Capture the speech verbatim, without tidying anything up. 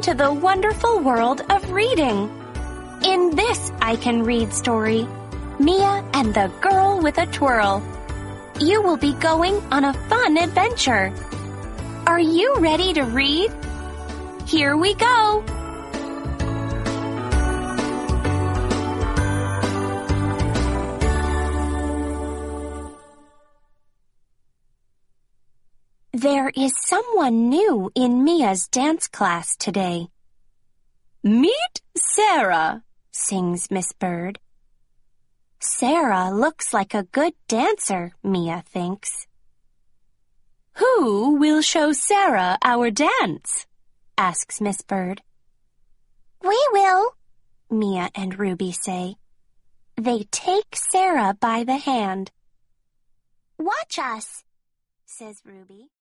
to the wonderful world of reading. In this I Can Read story, Mia and the Girl with a Twirl, you will be going on a fun adventure. Are you ready to read? Here we go! There is someone new in Mia's dance class today. Meet Sarah, sings Miss Bird. Sarah looks like a good dancer, Mia thinks. Who will show Sarah our dance? Asks Miss Bird. We will, Mia and Ruby say. They take Sarah by the hand. Watch us, says Ruby.